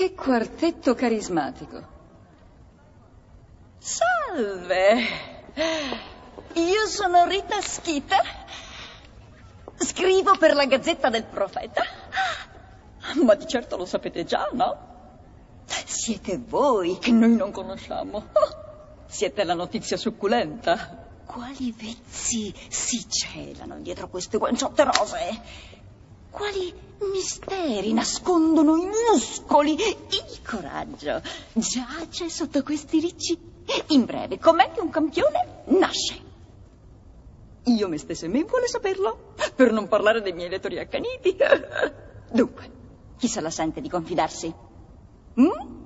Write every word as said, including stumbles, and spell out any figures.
Che quartetto carismatico. Salve, io sono Rita Skeeter, scrivo per la Gazzetta del Profeta, ma di certo lo sapete già, no? Siete voi che noi non conosciamo, siete la notizia succulenta. Quali vezzi si celano dietro queste guanciotte rosee? Quali misteri nascondono i muscoli? Il coraggio giace sotto questi ricci. In breve, com'è che un campione nasce? Io me stessa e me vuole saperlo, per non parlare dei miei lettori accaniti. Dunque, chi se la sente di confidarsi? Mm?